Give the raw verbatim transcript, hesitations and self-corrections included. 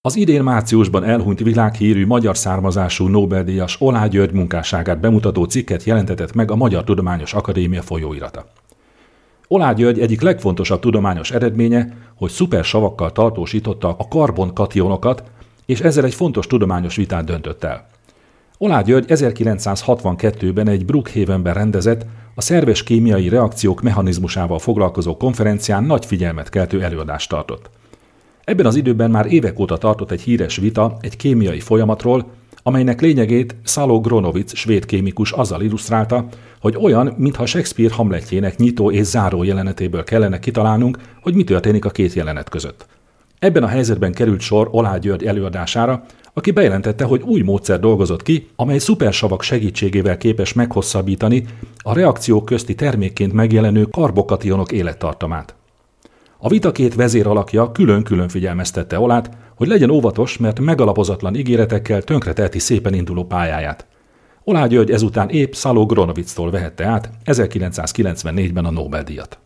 Az idén márciusban elhunyt világhírű magyar származású Nobel-díjas Oláh György munkásságát bemutató cikket jelentetett meg a Magyar Tudományos Akadémia folyóirata. Oláh György egyik legfontosabb tudományos eredménye, hogy szupersavakkal tartósította a karbonkationokat, és ezzel egy fontos tudományos vitát döntött el. Oláh György ezerkilencszázhatvankettőben egy Brookhavenben rendezett, a szerves kémiai reakciók mechanizmusával foglalkozó konferencián nagy figyelmet keltő előadást tartott. Ebben az időben már évek óta tartott egy híres vita egy kémiai folyamatról, amelynek lényegét Salo Gronovic svéd kémikus azzal illusztrálta, hogy olyan, mintha Shakespeare Hamletjének nyitó és záró jelenetéből kellene kitalálnunk, hogy mi történik a két jelenet között. Ebben a helyzetben került sor Oláh György előadására, aki bejelentette, hogy új módszer dolgozott ki, amely szupersavak segítségével képes meghosszabbítani a reakciók közti termékként megjelenő karbokationok élettartamát. A vita két vezéralakja külön-külön figyelmeztette Olát, hogy legyen óvatos, mert megalapozatlan ígéretekkel tönkreteheti szépen induló pályáját. Oláh György ezután épp Salo Gronovictól vehette át ezerkilencszázkilencvennégyben a Nobel-díjat.